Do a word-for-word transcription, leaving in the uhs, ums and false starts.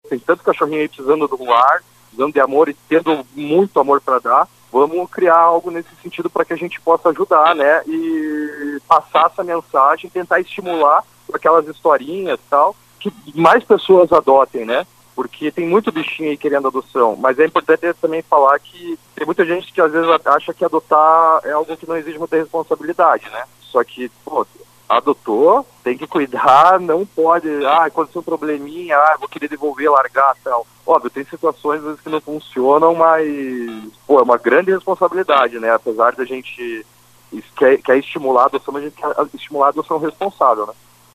tem tanto cachorrinho aí precisando do lar, precisando de amor e tendo muito amor para dar. Vamos criar algo nesse sentido para que a gente possa ajudar, né, e passar essa mensagem, tentar estimular aquelas historinhas e tal, que mais pessoas adotem, né, porque tem muito bichinho aí querendo adoção, mas é importante também falar que tem muita gente que às vezes acha que adotar é algo que não exige muita responsabilidade, né, só que, pô, adotou, tem que cuidar, não pode, ah, aconteceu um probleminha, ah, vou querer devolver, largar e tal. Óbvio, tem situações às vezes que não funcionam, mas, pô, é uma grande responsabilidade, né? Apesar da gente quer, quer estimular a adoção, mas a gente quer estimular a adoção responsável, né?